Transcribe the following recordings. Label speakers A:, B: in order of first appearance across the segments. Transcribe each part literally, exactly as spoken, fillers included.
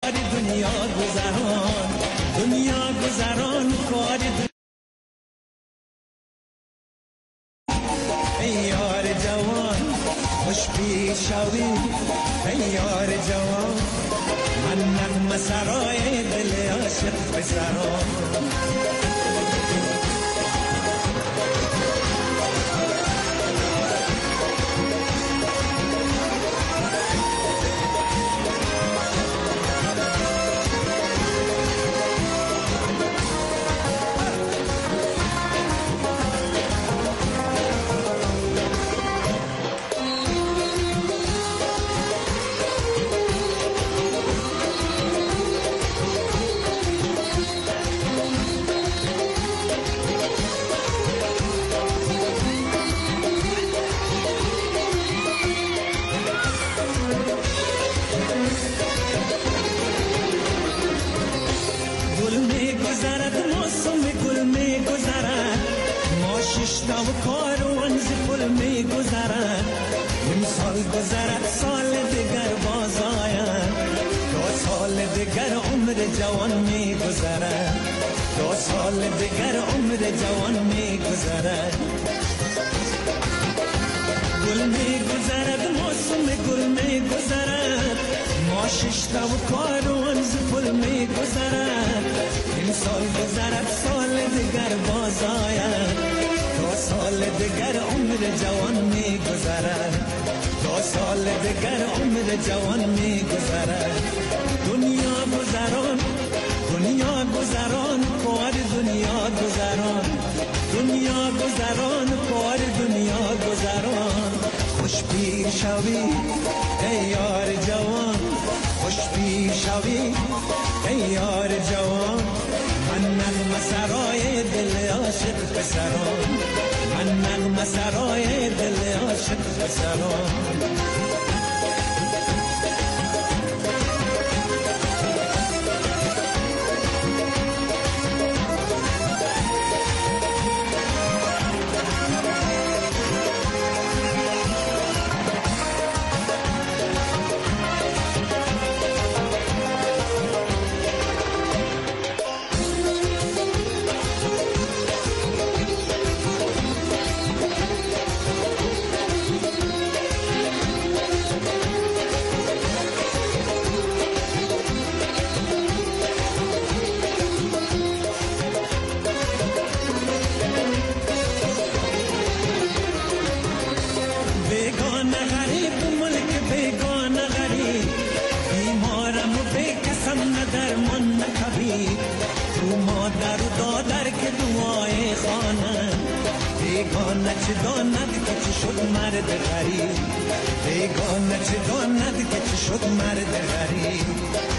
A: دنیا گذران، دنیا گذران کار دنیا. ای یار جوان خوش پیش شوی، ای یار جوان من نغمه سرای دل عاشق بسران. و کاروان ز پل می گذرد، نیم سال گذرد سال دیگر باز آید، دو سال دیگر عمر جوان می گذرد، دو سال دیگر عمر جوان می گذرد. گل می گذرد موسم گل می گذرد، ما ششتا و کاروان ز پل می گذرد، نیم سال گذرد سال دیگر باز آید، دو سال دیگر عمر جوان می گذرد، دو سال دیگر عمر جوان می گذرد. دنیا گذران، دنیا گذران کار دنیا گذران، دنیا گذران کار دنیا گذران. خوش پیر شوی ای یار جوان، خوش پیر شوی ای یار جوان من نغمه سرای دل عاشق بسران، من نغمه سرای دل عاشق بسران. بیگانه چه داند که چه شد مرد غریب، بیگانه چه داند که چه شد مرد غریب.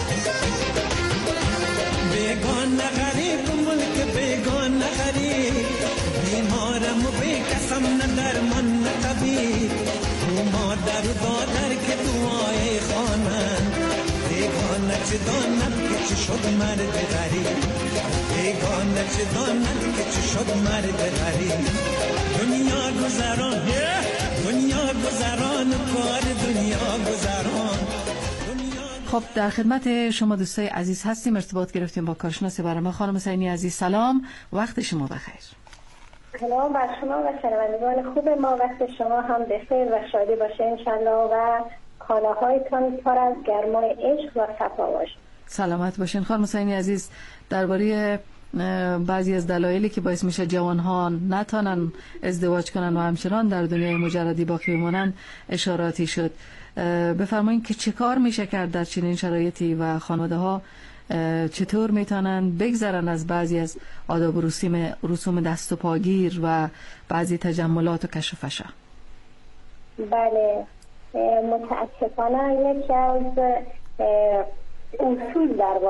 A: بیگانه غریب ملک بیگانه غریب، بیمارم و بیکسم نه درمان نه طبیب، تو مادر و دادر که دعای خوانند، بیگانه چه داند که چه شد مرد غریب، بیگانه چه داند که چه شد مرد غریب. دنیا گذران، دنیا گذران کار دنیا گذران.
B: خب در خدمت شما دوستای عزیز هستیم، ارتباط گرفتیم با کارشناس برنامه خانم حسینی عزیز. سلام، وقت شما بخیر.
C: سلام بر شما و شنوندگان خوب ما، وقت شما هم بخیر و شادی باشه انشالله و خانه هایتان پر از گرمای عشق و صفا باشه.
B: سلامت باشین خانم حسینی عزیز. درباره بعضی از دلایلی که باعث میشه جوانها نتونن ازدواج کنن و همچنان در دنیای مجردی باقی بمونن اشاراتی شد. بفرمایید که چه کار میشه کرد در چنین شرایطی و خانواده ها چطور میتونن بگذرن از بعضی از آداب و رسوم رسوم دست و پاگیر و بعضی تجملات و کش و فشا؟
C: بله، متاسفانه یکی از اصول در واقع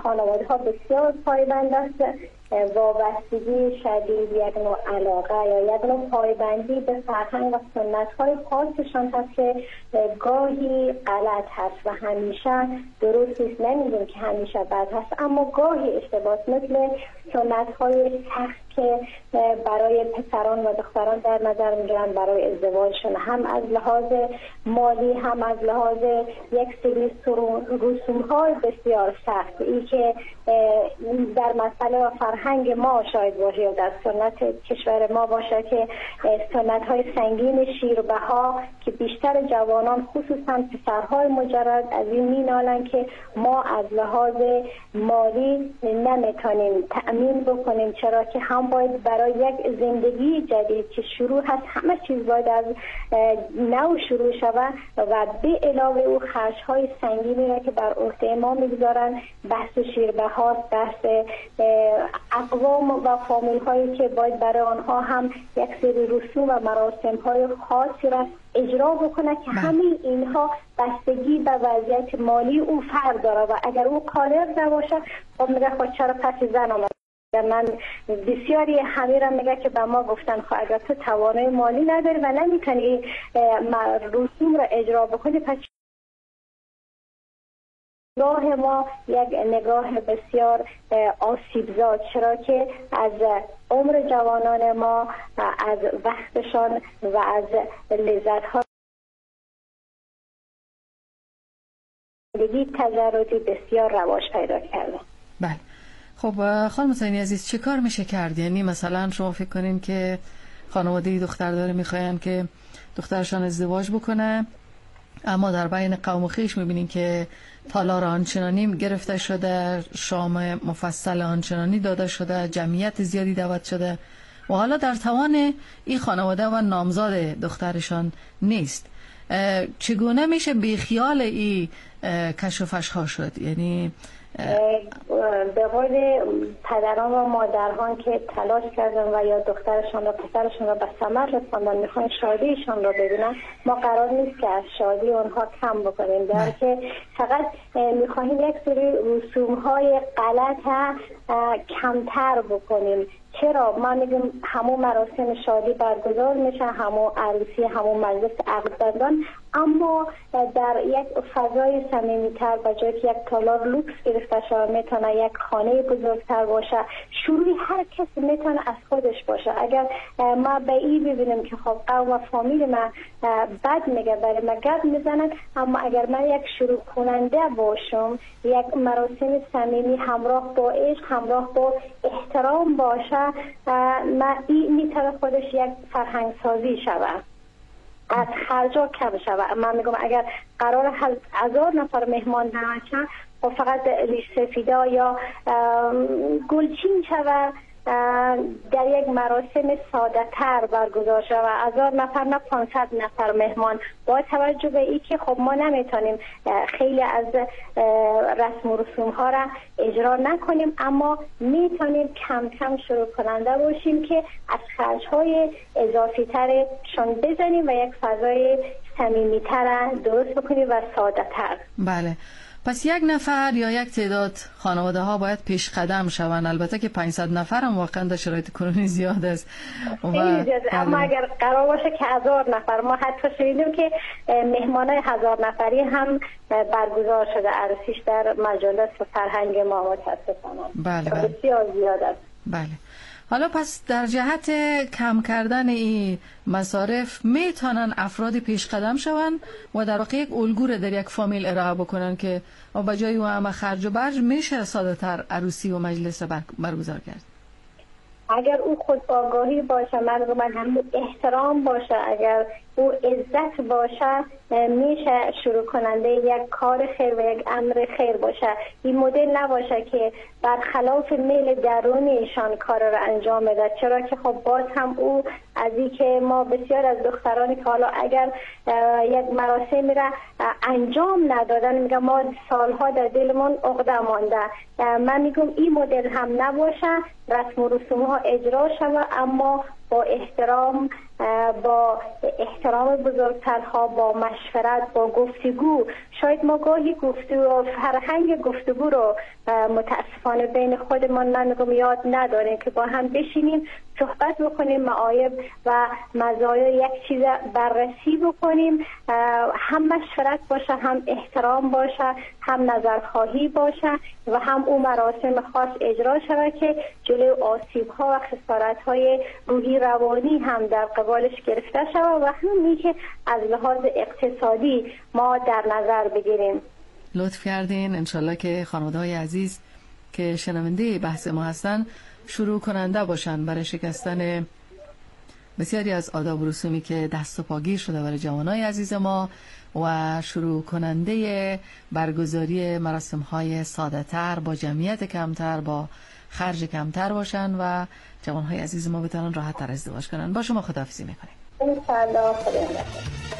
C: خانواده ها بسیار پایبند است. وابستگی شدید یک نوع علاقه یا یک نوع پایبندی به فرهنگ و سنت های خاصشان هست که گاهی غلط هست و همیشه درست نیست. نمیگیم که همیشه بد هست، اما گاهی اشتباه، مثل سنت های سخت که برای پسران و دختران در نظر میگیرن برای ازدواجشون، هم از لحاظ مالی هم از لحاظ یک سری رسوم های بسیار سخت، ای که در مسئله و فرهنگ ما شاید باشه یا در سنت کشور ما باشه که سنت های سنگین شیربها که بیشتر جوانان خصوصا پسرهای مجرد از این مینالن که ما از لحاظ مالی نمیتونیم تأمین بکنیم، چرا که هم باید برای یک زندگی جدید که شروع هست همه چیز باید از نو شروع شود و به علاوه او خرج‌های سنگینی را که بر عهده ما میگذارن، بحث شیربها، بحث اقوام و فامیل هایی که باید برای آنها هم یک سری رسوم و مراسم های خاصی را اجرا بکنه که همه اینها بستگی به وضعیت مالی او فرق داره و اگر او قادر نباشه خب میگه خود چرا پس زن آمد. من بسیاری همه را میگه که به ما گفتن خب اگر تو توانای مالی نداری و نمیتونی رسوم را اجرا بکنی پس نگاه ما یک نگاه بسیار آسیبزا، چرا که از عمر جوانان ما، از وقتشان و از لذت‌ها زندگی تجردی بسیار رواج پیدا کرده.
B: بله. خب خانم حسینی عزیز چه کار میشه کرد؟ یعنی مثلا شما فکر کنین که خانواده دختر داره میخواین که دخترشان ازدواج بکنه، اما در بین قوم و خویش میبینین که تالار آنچنانی گرفته شده، شام مفصل آنچنانی داده شده، جمعیت زیادی دعوت شده و حالا در توان این خانواده و نامزاد دخترشان نیست. چگونه میشه بی خیال این کش و فش ها شد؟ یعنی
C: به قول پدران و مادران که تلاش کردن و یا دخترشان و پسرشان را به ثمر رساندن میخواین شادیشان را ببینن، ما قرار نیست که از شادی اونها کم بکنیم، در که فقط میخواهیم یک سری رسوم های غلط کمتر بکنیم. چرا؟ ما میگم همون مراسم شادی برگزار میشه، همون عروسی، همون مجلس عقدبندان، اما در یک فضای صمیمیتر، به جای که یک تالار لوکس گرفته شود میتونه یک خانه بزرگتر باشه. شروعی هر کسی میتونه از خودش باشه. اگر ما به این ببینیم که خب قوم و فامیل من بد میگه برای ما گپ میزنن، اما اگر من یک شروع کننده باشم، یک مراسم صمیمی همراه با عشق، همراه با احترام باشه، ما این میتونه خودش یک فرهنگ سازی شود، از خرجا کم شود. من میگم اگر قرار هزار نفر مهمان دعوت شد، خب فقط ریش سفیدا یا گلچین شود در یک مراسم ساده تر برگزار شود، هزار نفر نه پانصد نفر مهمان، با توجه به این که خب ما نمیتونیم خیلی از رسم و رسوم ها را اجرا نکنیم، اما میتونیم کم کم شروع کننده باشیم که از خرج های اضافی ترشان بزنیم و یک فضای صمیمی تر درست بکنیم و ساده تر.
B: بله. پس یک نفر یا یک تعداد خانواده ها باید پیش قدم شوند، البته که پانصد نفر هم واقعا در شرایط کنونی زیاد است و
C: اما اگر قرار باشه که هزار نفر، ما حتی شنیدیم که مهمانای هزار نفری هم برگزار شده عروسیش در مجالس و فرهنگ ما متاسفانه.
B: بله بله.
C: بسیار زیاد است.
B: بله. حالا پس در جهت کم کردن این مصارف میتونن افراد پیش قدم شون و در واقع یک الگو در یک فامیل ارائه بکنن که با جای اون همه خرج و برج میشه ساده تر عروسی و مجلس برگزار کرد.
C: اگر او خود آگاهی باشه، مردم هم احترام باشه، اگر او عزت باشه، میشه شروع کننده یک کار خیر و یک امر خیر باشه. این مدل نباشه که برخلاف میل درونی ایشان کار را انجام بده، چرا که خب باز هم او از این که ما بسیار از دخترانی که حالا اگر یک مراسمی را انجام ندادن میگم ما سالها در دلمون عقده مانده. من میگم این مدل هم نباشه، رسم و رسوم ها اجرا شود اما با احترام، با احترام بزرگترها، با مشورت، با گفتگو. شاید ما گاهی گفتگو فرهنگ گفتگو رو متاسفانه بین خودمان من یاد نداریم که با هم بشینیم صحبت بکنیم، معایب و مزایای یک چیز بررسی بکنیم، هم مشورت باشه، هم احترام باشه، هم نظرخواهی باشه و هم اون مراسم خاص اجرا شود که جلوی آسیب‌ها و خسارت‌های روحی روانی هم در قبالش گرفته شود و همین که از لحاظ اقتصادی ما در نظر بگیریم.
B: لطف کردین. انشالله که خانواده‌های عزیز که شنونده بحث ما هستن شروع کننده باشن برای شکستن بسیاری از آداب و رسومی که دست و پاگیر شده برای جوانای عزیز ما و شروع کننده برگزاری مراسم‌های ساده‌تر با جمعیت کمتر، با خرج کمتر باشن و جوانهای عزیز ما بتونن راحت تر ازدواج کنن. با شما خداحافظی میکنیم.
C: انشالله. خدا نگهدار.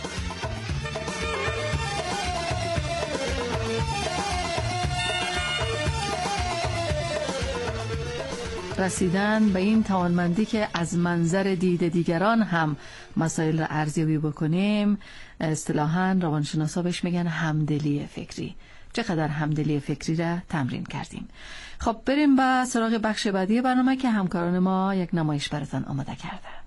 B: رسیدن به این توانمندی که از منظر دید دیگران هم مسائل را ارزیابی بکنیم، اصطلاحاً روانشناسا بهش میگن همدلی فکری. چقدر همدلی فکری را تمرین کردیم. خب بریم به سراغ بخش بعدی برنامه که همکاران ما یک نمایش براتون آماده کرده.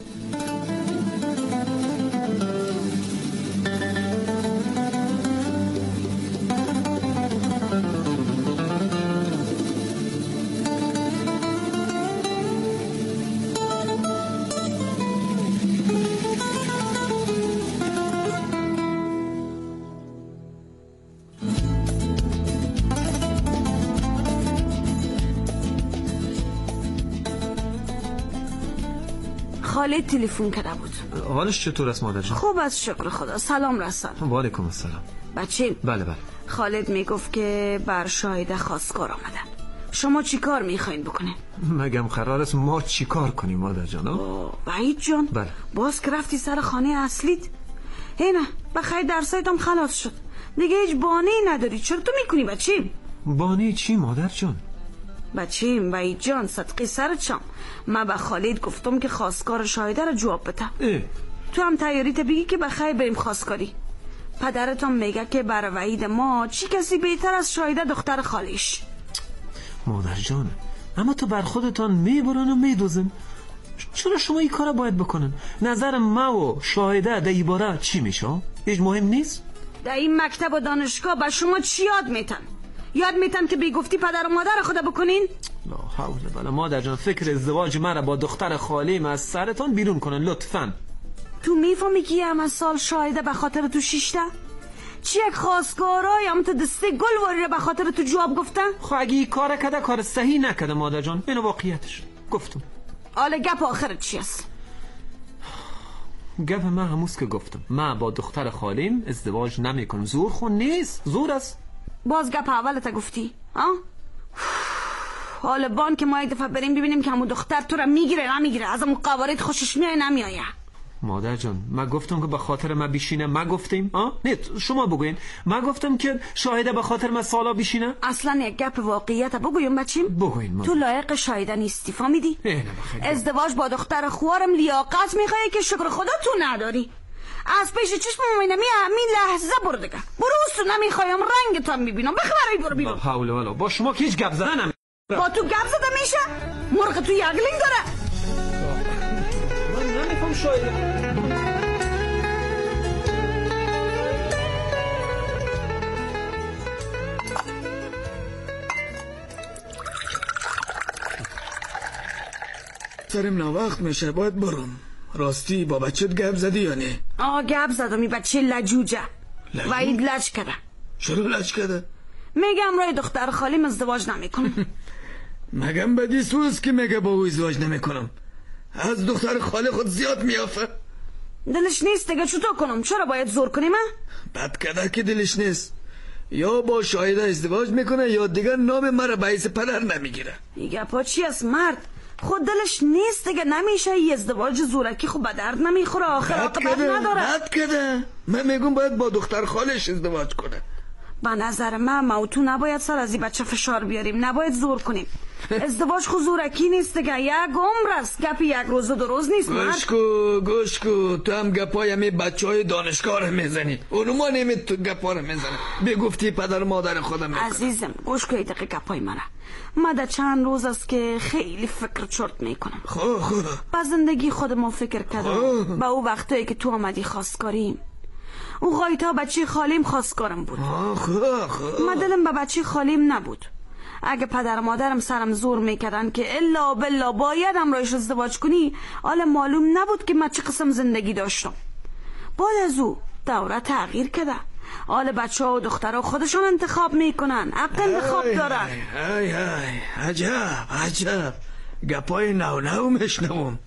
D: خالد تلفن کرده بود.
E: حالش چطور است مادر جان؟
D: خوب است شکر خدا. سلام رسان.
E: و علیکم السلام.
D: بچه؟
E: بله بله.
D: خالد میگفت که بر شاهد خواستگار آمدن. شما چی کار میخواین بکنین؟
E: مگم قرار است ما چی کار کنیم مادر جان؟
D: وحید جان.
E: بله.
D: باز که رفتی سر خانه اصلیت؟ هینه بخیر درسایتم خلاص شد. دیگه هیچ بانه‌ای نداری. چرا تو میکنی بچه؟
E: بانه چی مادر جان؟
D: بچیم وحید جان صدقی سرت شم، من به خالد گفتم که خواستگار شاهده رو جواب بده.
E: اه.
D: تو هم تیاریت بگی که بخیر بریم خواستگاری. پدرتم میگه که برای وحید ما چی کسی بهتر از شاهده دختر خالیش.
E: مادر جان اما تو بر خودتان میبرن و میدوزن. چرا شما این کارا باید بکنن؟ نظر ما و شاهده در این باره چی میشه؟ هیچ مهم نیست؟
D: در این مکتب و دانشگاه به شما چی یاد میتن؟ یاد میتن که بیگفتی پدر و مادر خدا بکنین؟
E: لا حول ولا مادر جان فکر ازدواج مرا با دختر خالیم از سرتان بیرون کنن لطفاً.
D: تو میفهمی که همه سال شاهده به خاطر تو شیشته؟ چی یک خواستگارای هم تو دسته گل واری به خاطر تو جواب گفته؟
E: خب اگه این کار کده کار صحیح نکده مادر جان. اینو واقعیتش گفتم.
D: حالا گپ آخرت چی است؟
E: گپ من هموز که گفتم من با دختر خالیم ازدواج نمی کنم. زور خون نیست، زور است.
D: باز گپ اولت گفتی ها؟ حالا بان که ما یک دفعه بریم ببینیم که همون دختر تو را میگیره نمیگیره، از همون قوارید خوشش میای نمیایه.
E: مادر جان ما گفتم که به خاطر ما بیشینه؟ ما گفتیم ها؟ نه شما بگوین. ما گفتم که شاهده به خاطر ما سالا بیشینه؟
D: اصلا یک گپ واقعیت بگویم بچیم.
E: بگوین مادر.
D: تو لایق شاهده نیستی فهمیدی؟ ازدواج با دختر خوارم لیاقت میخوای که شکر خدا تو نداری. از پیش چشم مومینه می همین لحظه برو دیگه. برو اصلا نمیخوایم رنگت هم میبینم. بخبرای برو بیرون.
E: حول ولا با شما که هیچ گپ زدن نمی
D: با تو گپ زده میشه؟ مرغ تو یگلینگ داره.
E: من نمیفهم شاید.
F: سرم نه وقت میشه باید برم. راستی با بچت گپ زدی یا نه؟
D: آه گپ زدم. این بچه لجوجه. وحید لج کرده.
F: چرا لج کرده؟
D: میگم رای دختر خالیم ازدواج نمیکنم.
F: مگم بدی سوز که میگه با او ازدواج نمیکنم. از دختر خاله خود زیاد میافه.
D: دلش نیست دیگه چطور کنم؟ چرا باید زور کنیم؟
F: بد کده که دلش نیست. یا با شاهده ازدواج میکنه یا دیگه نام مرا باعث پدر نمیگیره.
D: این گپا چی است مرد؟ خود دلش نیست دیگه نمیشه. ای ازدواج زورکی خب به درد نمیخوره. آخر عاقبت نداره.
F: بد کده من میگم باید با دختر خالش ازدواج کنه.
D: به نظر من ما و تو نباید سر از این بچه فشار بیاریم، نباید زور کنیم. ازدواج خود زورکی نیست دیگه، یک عمر است، گپ یک روز دو روز نیست.
F: گوش کو گوش کو، تو هم گپای همی بچه های دانشگاه رو میزنی، اونو ما نمید تو گپا رو میزنی. بگفتی پدر مادر خودم میکنم.
D: عزیزم گوش کو، دقیقه گپای منه. ما در چند روز است که خیلی فکر چرت میکنم.
F: خب خب
D: با زندگی خودمون فکر کردم، با او وقتایی که تو آمدی خواستگاریم. او غایتا بچه خالیم خواستگارم بود.
F: خب خب
D: ما دلم به بچه خالیم نبود. اگه پدر مادرم سرم زور میکردن که الا بلا باید امرایش ازدواج کنی، حالا معلوم نبود که من چه قسم زندگی داشتم. بعد از او دوره تغییر کرده، حالا بچه ها و دخترها خودشون انتخاب میکنن، حق انتخاب دارن.
F: ای ای عجب عجب گپای نو نو میشنوم،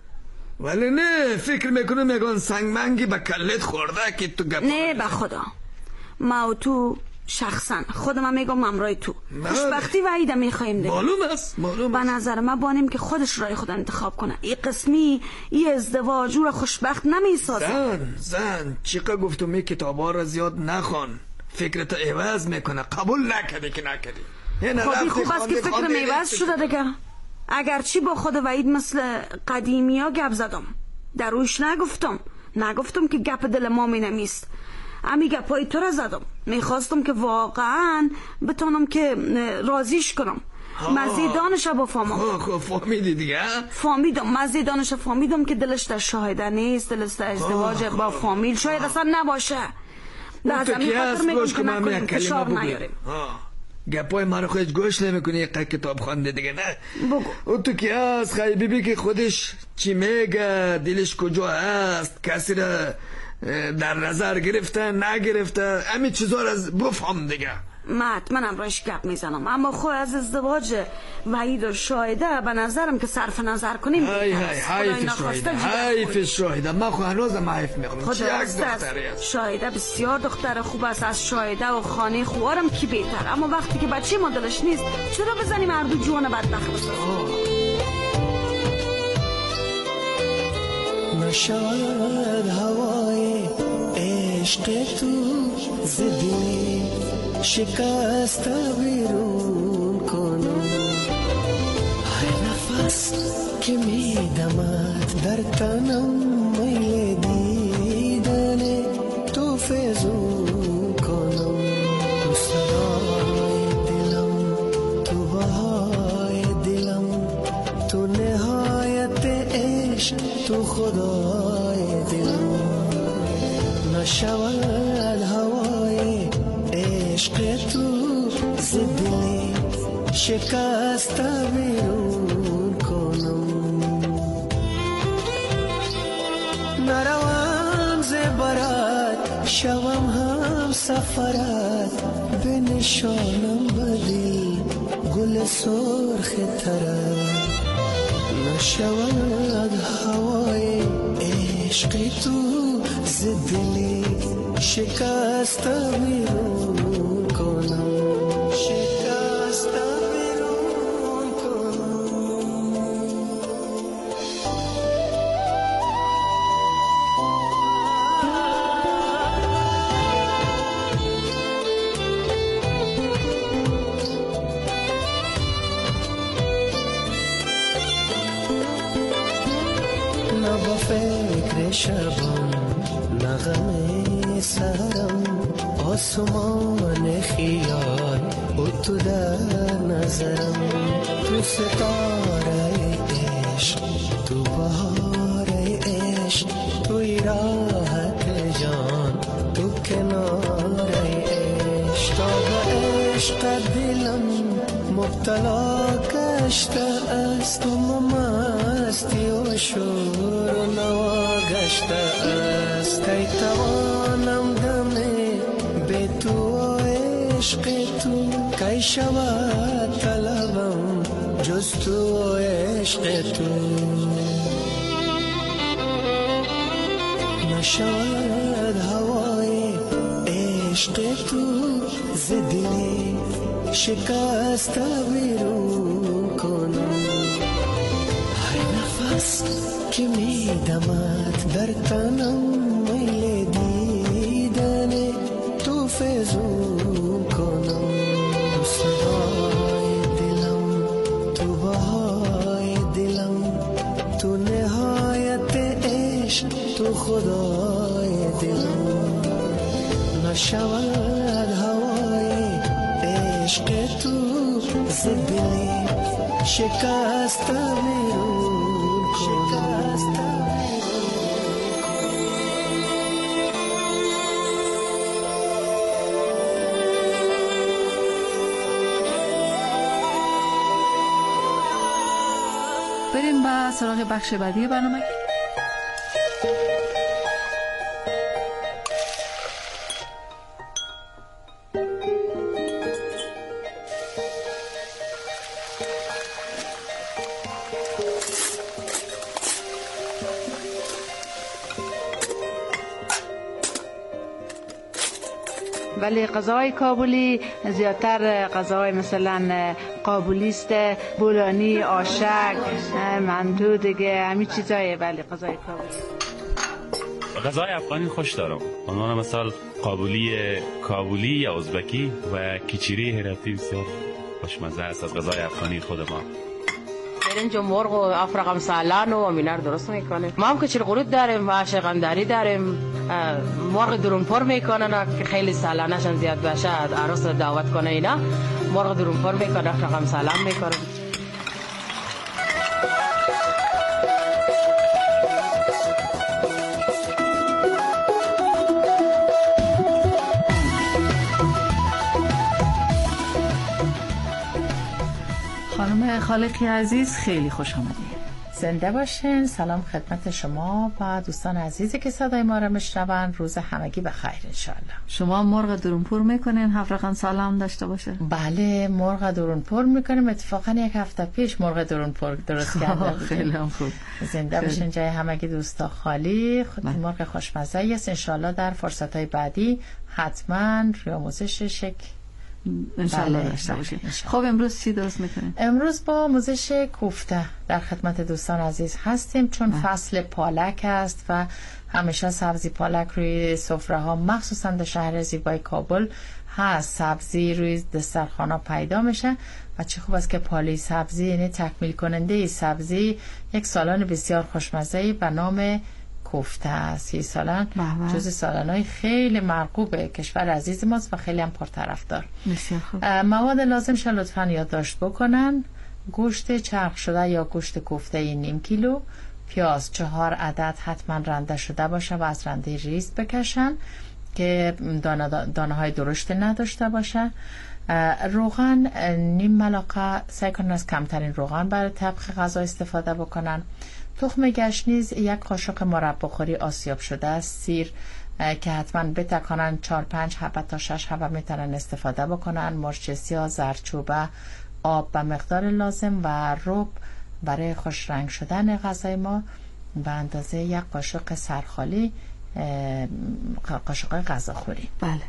F: ولی نه فکر میکنم یکان سنگمنگی به کلت خورده که تو گپ.
D: نه به خدا، ما و تو شخصا خودم میگم امرای تو خوشبختی و عیده میخوایم دیگه.
F: معلوم است معلوم
D: به
F: است.
D: نظر من بانیم که خودش رای خود انتخاب کنه. این قسمی این ازدواج او را خوشبخت نمیسازه.
F: زن زن چیقا گفتم می کتابا را زیاد نخوان، فکرت عوض میکنه، قبول نکردی که نکردی.
D: خودی خوب است که فکر میوز شده دیگه. اگرچی با خود وعید مثل قدیمی ها گپ زدم، در روش نگفتم نگفتم که گپ دل ما می نمیست. امی گپای تو را زدم، میخواستم که واقعا بتونم که راضیش کنم. مزیدانش با فهمم.
F: خب فهمیدی دیگه؟
D: فهمیدم مزیدانش، فهمیدم که دلش در شاهده نیست، دلش در ازدواج با فامیل شاید اصلا نباشه. لازم خاطر میگم که نکنیم فشار نیاریم.
F: گپای ما رو خودش گوش نمیکنی، یک کتاب خوانده دیگه نه
D: بگو.
F: او تو کی هست خیلی بیبی که خودش چی میگه، دلش کجا هست، کسی را در نظر گرفته نگرفته، همین چیزا رو از بفهم دیگه.
D: مات منم روش گپ میزنم، اما خود از ازدواج وحید و شاهده به نظرم که صرف نظر کنیم.
F: های های حیف شاهده حیف شاهده، من خود هنوزم حیف میخونم. چی یک دختری است
D: شاهده، بسیار دختر خوب است، از شاهده و خانه خوارم کی بهتر. اما وقتی که بچه ما دلش نیست چرا بزنیم هر دو جوان بدبخت بسازیم؟
A: نشود هوای عشق تو زدی شکست بیرون کنم، هر نفس که میدمد در تنم میل دیدن تو فیضون کنم. تو صدای دلم، تو بهای دلم، تو نهایت عشق، تو خدای دلم. نشود هوای عشق تو زدی شکست بیرون کنم، نروم زبرت شوم هم سفرت، به نشانم بدی گل سرخ ترت. نشود هوای عشق تو زدی شکست بیرون کنم، شکست بیرون کنم. نه با فکر شبم، نه غم سرم، آسمان خیال و تو در نظرم. تو ستاره عشق، تو بهار عشق، توی راحت جان، تو کنار عشق. تا به عشق دلم مبتلا گشته است، و مستی و شور و نوا گشته است. کی توانم دمه به تو عشق تو، کی شود طلبم جز تو عشق تو. نشود هوای عشق تو زدی شکست بیرون کنم، هر نفس که میدمد در تنم میل دیدن تو فیضون خدای دل نشود هوای عشق تو زدلی شکست میرون شکست
B: بریم با سراغ بخش بعدی برنامه.
G: ولی غذای کابلی زیادتر غذای مثلا قابلی است، بولانی، آشک، مندو دیگه همین چیزایه. ولی غذای کابلی
H: غذای افغانی خوش دارم. عنوان مثال قابلی کابلی یا ازبکی و کیچیری هراتی بسیار خوشمزه است از غذای افغانی خود ما.
G: برنج و مرغ و افرقم سالان و امینا رو درست میکنه. ما هم کچیر قرود داریم و شقندری داریم. مرغ درونپر میکنن که خیلی سالانشان زیاد باشه، عروس دعوت کنه اینا مرغ درونپر میکنه، افرقم سالان میکنه.
B: خانم خالقی عزیز خیلی خوش آمدید.
I: زنده باشین. سلام خدمت شما و دوستان عزیزی که صدای ما را میشنون. روز همگی بخیر انشالله.
B: شما مرغ درونپر میکنین هفرقان سالان داشته باشه؟
I: بله مرغ درونپر میکنیم. اتفاقا یک هفته پیش مرغ درونپر درست کرده.
B: خیلی هم خوب.
I: زنده باشین. جای همگی دوستا خالی. خود مرغ خوشمزه است. انشالله در فرصتهای بعدی حتما ریاضش شک
B: انشالله داشته باشیم. خب امروز چی درست میکنیم؟
I: امروز با آموزش کوفته در خدمت دوستان عزیز هستیم، چون اه. فصل پالک است و همیشه سبزی پالک روی سفره ها مخصوصا در شهر زیبای کابل هست. سبزی روی دسترخوان ها پیدا میشه و چه خوب است که پالی سبزی یعنی تکمیل کننده سبزی یک سالن بسیار خوشمزه به نام کوفته است. این سالن جز سالن‌های خیلی مرغوب کشور عزیز ماست و خیلی هم پرطرفدار.
B: بسیار خوب.
I: مواد لازمش لطفاً یادداشت بکنن. گوشت چرخ شده یا گوشت کوفته نیم کیلو، پیاز چهار عدد حتما رنده شده باشه و از رنده ریز بکشن که دانه دانه های درشت نداشته باشه. روغن نیم ملاقه، سعی کنن از کمترین روغن برای طبخ غذا استفاده بکنن. تخم گشنیز یک قاشق مرباخوری آسیاب شده است. سیر که حتما بتکانن چهار پنج حبه تا شش حبه میتونن استفاده بکنن. مرچ سیاه، زردچوبه، آب به مقدار لازم و رب برای خوش رنگ شدن غذای ما به اندازه یک قاشق سرخالی قاشق غذاخوری.
B: بله.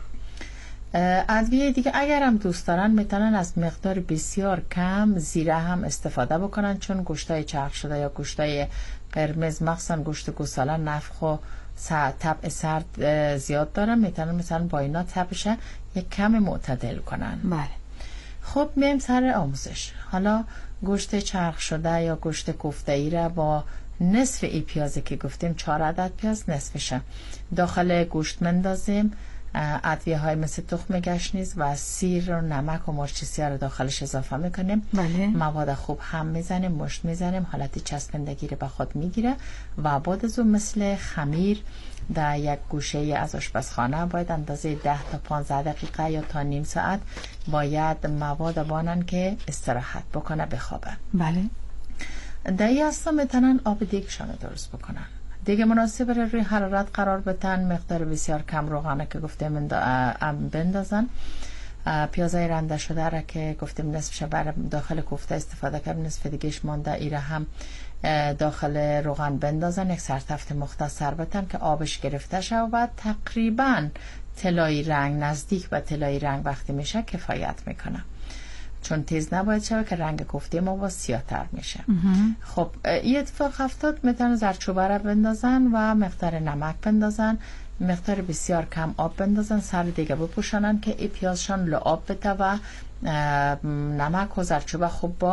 I: ادویه دیگه اگر هم دوست دارن میتونن از مقدار بسیار کم زیره هم استفاده بکنن، چون گوشتای چرخ شده یا گوشتای قرمز مخصوصا گوشت گوساله نفخ و طبع سرد زیاد دارن، میتونن مثلا با اینا طبعش یک کم معتدل کنن.
B: بله.
I: خب میایم سر آموزش. حالا گوشت چرخ شده یا گوشت کوفته ای را با نصف ای پیازی که گفتیم چهار عدد پیاز نصفشه داخل گوشت مندازیم. ادویه های مثل تخم گشنیز و سیر و نمک و مرچ سیاه رو داخلش اضافه میکنیم.
B: بله.
I: مواد خوب هم میزنیم، مشت میزنیم، حالتی چسبندگی رو به خود میگیره و بعد از اون مثل خمیر در یک گوشه از آشپزخانه باید اندازه ده تا پانزده دقیقه یا تا نیم ساعت باید مواد بانن که استراحت بکنه بخوابه.
B: بله.
I: در این هستا میتونن آب دیگشان رو درست بکنن. دیگه مناسب روی حرارت قرار بدن. مقدار بسیار کم روغنه که گفتیم بندازن. پیازای رنده شده را که گفتیم نصفش برای داخل کوفته استفاده کرد، نصف دیگهش مانده ایره هم داخل روغن بندازن. یک سرتفت مختصر بدن که آبش گرفته شه و بعد تقریبا طلایی رنگ، نزدیک به طلایی رنگ وقتی میشه کفایت میکنه، چون تیز نباید شود که رنگ کوفته ما با سیاه‌تر میشه. خب این اتفاق افتاد میتونن زردچوبه را بندازن و مقدار نمک بندازن، مقدار بسیار کم آب بندازن، سر دیگه بپوشانن که این پیازشان لعاب بده و نمک و زردچوبه خوب با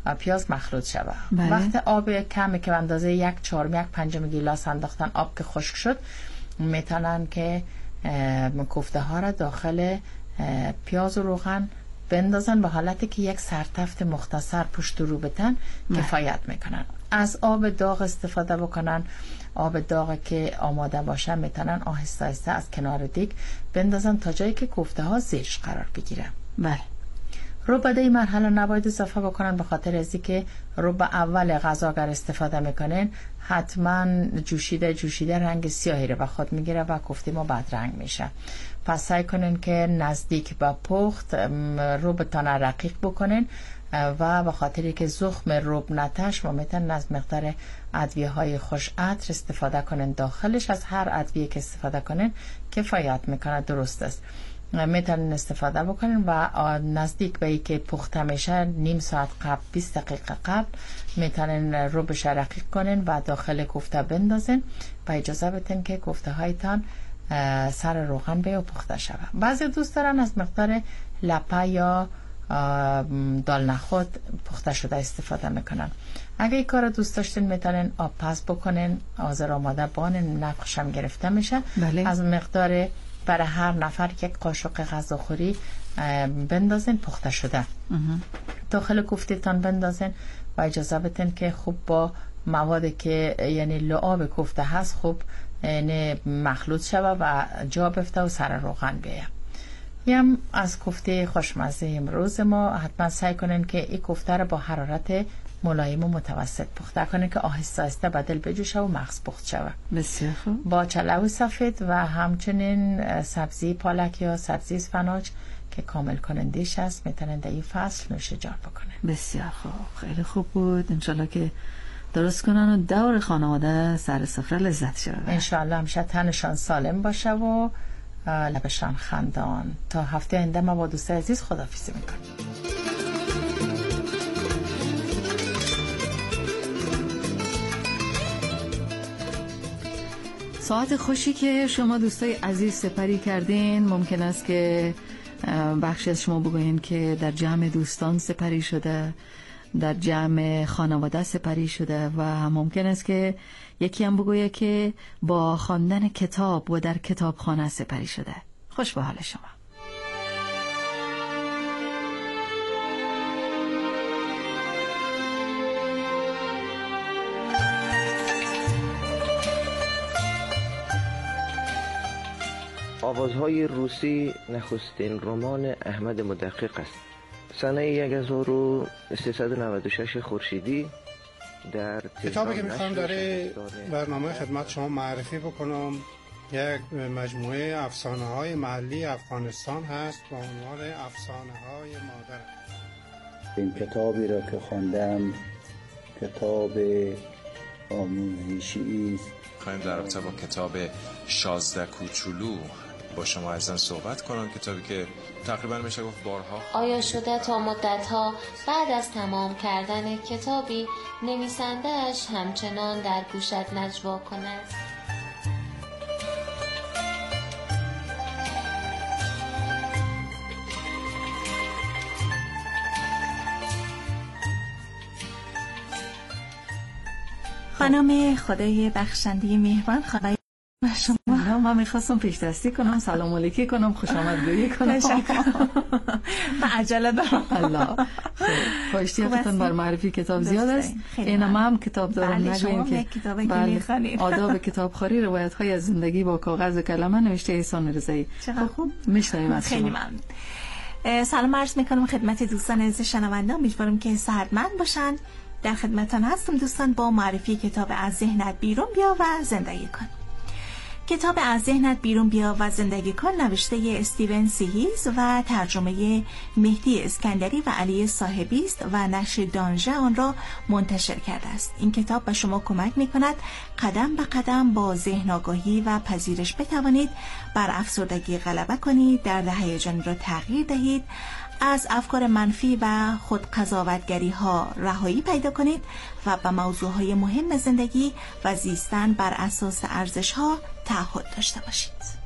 I: پیاز مخلوط شود.
B: بله.
I: وقت آب کمی که اندازه یک چهارم یک پنجم گیلاس انداختن آب که خشک شد، میتونن که کوفته ها را داخل پیاز و روغن بندازن به حالتی که یک سرتفت مختصر پشت رو بتن کفایت میکنن. از آب داغ استفاده بکنن. آب داغ که آماده باشه میتونن آهسته آهسته از کنار دیگ بندازن تا جایی که کوفته ها زیرش قرار بگیره.
B: بله.
I: رو بعد این مرحله نباید اضافه بکنن، به خاطر از اینکه رو به اول غذا اگر استفاده میکنین حتما جوشیده جوشیده رنگ سیاهی رو به خود میگیره و کوفته ما بد رنگ میشه. پس سعی کنین که نزدیک به پخت رو بتانه رقیق بکنین و به خاطری که زخم روب نتش و میتونن از مقدار ادویه های خوش عطر استفاده کنین داخلش. از هر ادویه که استفاده کنین کفایت میکنه، درست است. میتونین استفاده بکنین و نزدیک به ای که پخته میشه نیم ساعت قبل، بیست دقیقه قبل میتونین رو بشه رقیق کنین و داخل کوفته بندازین و اجازه بدین که کوفته هایتان سر روغن به و پخته شود. بعضی دوست دارن از مقدار لپه یا دال نخود پخته شده استفاده میکنن. اگه این کار دوست داشتین میتونین آب پز بکنین، حاضر آماده بانین، نفخش هم گرفته میشه.
B: بله. از
I: مقدار برای هر نفر یک قاشق غذاخوری بندازین پخته شده داخل کوفته تان بندازین و اجازه بدین که خوب با مواد که یعنی لعاب کوفته هست خوب یعنی مخلوط شود و جا بفته و سر روغن بیه. یم از کوفته خوشمزه امروز ما حتما سعی کنین که این کوفته رو با حرارت ملایم و متوسط پخته کنین که آهسته آهسته بدل بجوشه و مغز پخت شود.
B: بسیار خوب.
I: با چلو سفید و همچنین سبزی پالک یا سبزی اسفناج که کامل کنندش است میتونن در این فصل نوش جان بکنن.
B: بسیار خوب، خیلی خوب بود. انشالله که درست کنن و دور خانواده سر سفره لذت شده.
I: انشالله همیشه تنشان سالم باشه و لبشان خندان. تا هفته آینده ما با دوست عزیز خداحافظی میکنیم.
B: ساعت خوشی که شما دوستای عزیز سپری کردین، ممکن است که بخشی از شما بگوین که در جمع دوستان سپری شده، در جمع خانواده سپری شده و ممکن است که یکی هم بگویه که با خواندن کتاب و در کتابخانه سپری شده. خوش به حال شما.
J: آوازهای روسی نخستین رمان احمد مدقق است. سنه هزار و سیصد و نود و شش خورشیدی در
K: کتابی که میخوام داره برنامه خدمت شما معرفی بکنم یک مجموعه افسانه های محلی افغانستان هست با عنوان افسانه های مادر.
L: این کتابی را که خواندم کتاب آموزشی است.
M: خواهیم در رابطه با کتاب شازده کوچولو با شما عزیزان صحبت کنم، کتابی که تقریبا میشه گفت بارها
N: آیا شده تا مدتها بعد از تمام کردن کتابی نویسنده‌اش همچنان در گوشت نجوا کند؟
O: خانم خدای بخشنده مهربان، خدای شما.
B: من میخواستم پیش دستی کنم، سلام علیکی کنم، خوش آمدگویی کنم.
O: من عجله دارم.
B: الله خب اشتیاقتون بر معرفی کتاب زیاد است. این ما هم کتاب دارم.
O: نگویم که
B: بله آداب کتابخواری، روایت های از زندگی با کاغذ و کلمه، نوشته احسان رضایی.
O: چقدر خوب.
B: میشنویم از
O: خیلی ممنون. سلام عرض میکنم خدمت دوستان عزیز شنونده، امیدوارم که صحتمند باشن. در خدمتتان هستم دوستان با معرفی کتاب از ذهنت بیرون بیا و زندگی کن. کتاب از ذهنت بیرون بیا و زندگی کن نوشته استیون سیهیز و ترجمه مهدی اسکندری و علی صاحبی است و نشر دانژه آن را منتشر کرده است. این کتاب به شما کمک می‌کند قدم به قدم با ذهن آگاهی و پذیرش بتوانید بر افسردگی غلبه کنید، درد هیجانی را تغییر دهید، از افکار منفی و خود قضاوتگری ها رهایی پیدا کنید و به موضوع های مهم زندگی و زیستن بر اساس ارزش ها تعهد داشته باشید.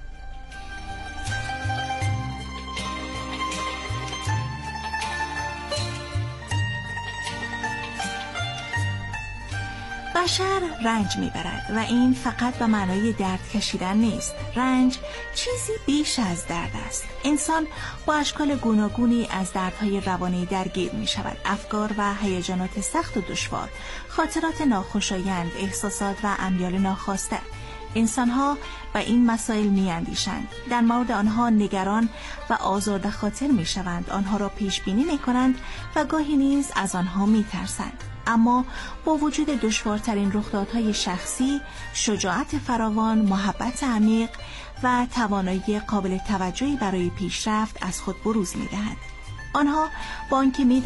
O: بشر رنج میبرد و این فقط به معنای درد کشیدن نیست. رنج چیزی بیش از درد است. انسان با اشکال گوناگونی از دردهای روانی درگیر می شود. افکار و هیجانات سخت و دشوار، خاطرات ناخوشایند، احساسات و امیال ناخواسته. انسانها به این مسائل می اندیشند. در مورد آنها نگران و آزرده خاطر می شوند. آنها را پیش بینی می کنند و گاهی نیز از آنها می ترسند. اما با وجود دشوارترین رخدادهای شخصی، شجاعت فراوان، محبت عمیق و توانایی قابل توجهی برای پیشرفت از خود بروز می دهند. آنها با آنکه می